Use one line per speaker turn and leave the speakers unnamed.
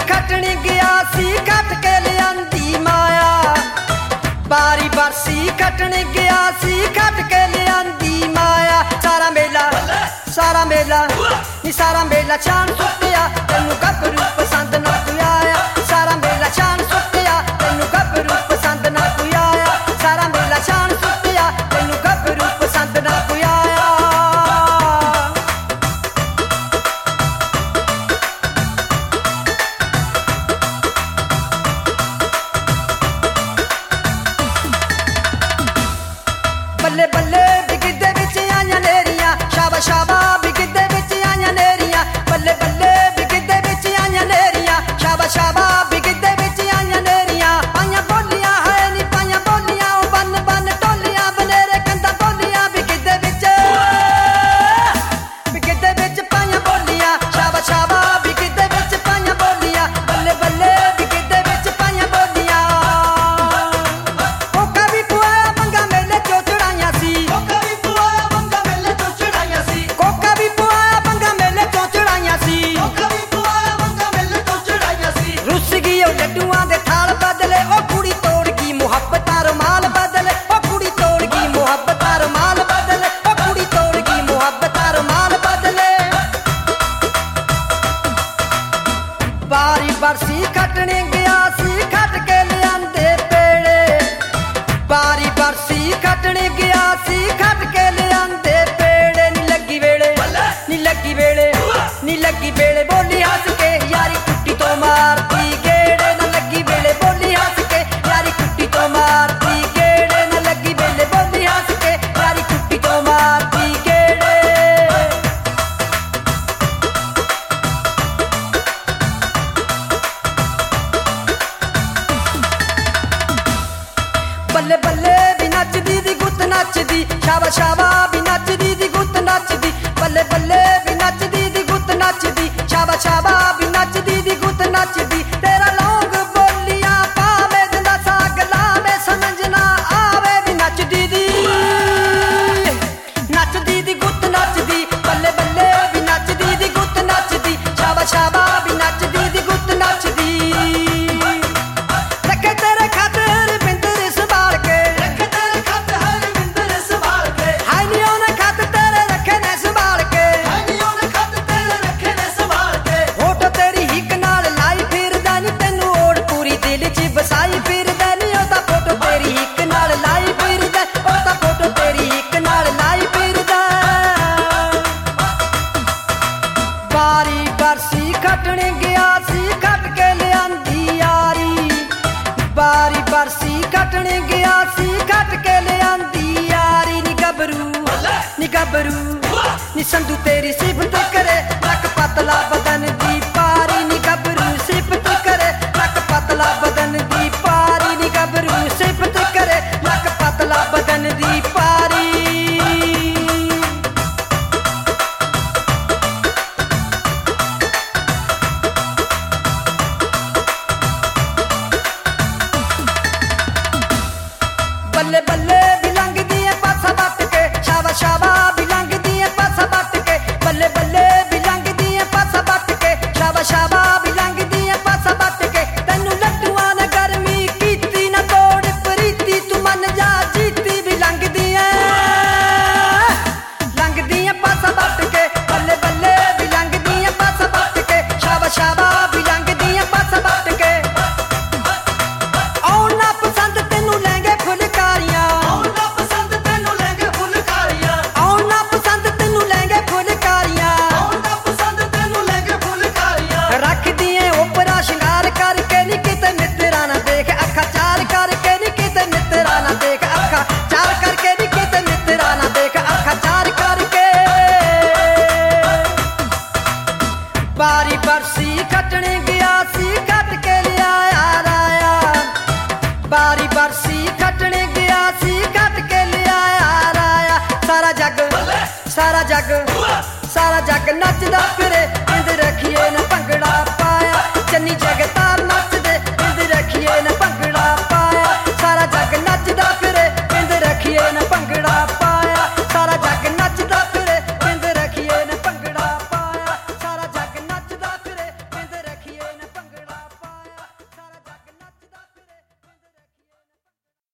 खटनी गया सी खट के लियांदी माया। बारी बरसी खटनी गया सी खट के लियांदी माया। सारा मेला नी सारा मेला चान सुटिया तेनू गभरू पसंद ना कोई आया। सारा मेला चान सुटिया तेनू गभरू पसंद ना कोई आया। सारा मेला चान सुटिया तेनू गभरू पसंद ना कोई आया। बल्ले बल्ले बिगड़े बिच आइयां नेरियां शाबा शाबा बिगड़े बिच आइयां नेरियां। बल्ले बल्ले बिगड़े बिच आइयां नेरियां शाबा शाबा बिगड़े बिच आइयां नेरियां। पाइयां बोलियां है नी पाइयां बोलियां बन बन टोलियां बनेरे कंधा बोलियां बिगड़े बिच पाइयां बोलियां शाबा शाबा बिगड़े बिच पाइयां बोलियां। बल्ले बल्ले बिगड़े बिच पाइयां बोलियां। कोका भी पुआया मंगा मेले चो चढ़ाइयां सी। कोका भी पुआया मंगा मेले चो चढ़ाइयां सी। कोका भी पुआया मंगा मेले चो चढ़ाइयां सी। कोका भी पुआया मंगा मेले चो चढ़ाइयां सी। रुस गई ओ लड्डूआं दे थाल बदले ओ कुड़ी तोड़ गई मुहब्बतां रुमाल बदले। ओ कुड़ी तोड़ गई मुहब्बतां रुमाल बदले। ओ कुड़ी तोड़ गई मुहब्बतां रुमाल बदले। बारी बरसी खटने गया सी खट के लियांदे पेड़े। बारी बरसी खटने गया सी खट के लियांदे पेड़े। नी लगी वेले नी लगी वेले बोली हंस के यारी कुट्टी तो मारती गेड़े। न लगी वेले बोली हंस के यारी कुट्टी तो मारती गेड़े। न लगी वेले बोली हंस के यारी कुट्टी तो मारती गेड़े। बल्ले बल्ले भी नचदी दी गुत्त नचदी शाबा शाबा भी नचदी दी गुत्त नचदी। बल्ले बल्ले भी नचदी दी गुत्त नचदी शाबा शाबा भी नचदी दी गुत्त नचदी। तेरा लौंग बोलियां पावे दिंदा साग लावे समझ ना आवे भी नचदी दी गुत्त नचदी। बल्ले बल्ले भी नचदी दी गुत्त नचदी शाबा शाबा भी नचदी दी गुत्त नचदी। रखे तेरे खातिर बिंदर संभाल के। रखे तेरे खातिर बिंदर संभाल के। हाय नी ओने खातिर तेरे रखे ने संभाल के। हाय नी ओने खातिर तेरे रखे ने संभाल के। होठ तेरी हिक नाल लाई फिरदा नी तैनू ओढ़ पूरी दिल च बसाई फिरदा नी। ओदा फोटो तेरी हिक नाल लाई फिरदा। ओदा फोटो तेरी हिक नाल लाई फिरदा। बारी बरसी खटने गया सी खट के लियांदी यारी। बारी बरसी खटने गया सी खट के लियांदी यारी। नी गबरू नी संधू तेरी सिफत करे रख पतला बदन दी पारी। नी गबरू सिफत करे रख पतला बदन दी पारी। नी गबरू सिफत करे रख पतला बदन दी पारी। बल्ले बल्ले भी लंघदी है पासा बट के शाबा शाबा भी लंघदी है पासा बट के। बल्ले बल्ले भी लंघदी है पासा बट के शाबा शाबा भी लंघदी है पासा बट के। तैनू लड्डूआं ने गर्मी कीती ना तोड़ प्रीति तू मन जा जीती भी लंघदी है पासा बट के। बल्ले बल्ले भी लंघदी है पासा बट के शाबा शाबा भी लंघदी है पासा बट के। औना पसंद तेनू लहंगे फुलकारियां। औना पसंद तेनू लहंगे फुलकारियां। औना पसंद तेनू लहंगे फुलकारियां। औना पसंद तेनू लहंगे फुलकारियां। रख दिए ओपरा श्रृंगार करके नी किते मित्रा ना देख अखा चार करके नी किते मित्रा ना देख अखा चार करके नी किते मित्रा ना देख अखा चार करके। बारी बरसी खटने गया सी खट के लियाया राया। बारी बरसी खटने गया सी खट के लियाया राया। सारा जग नचदा फिरे इंद रखिए न भंगड़ा पाया। चन्नी जगत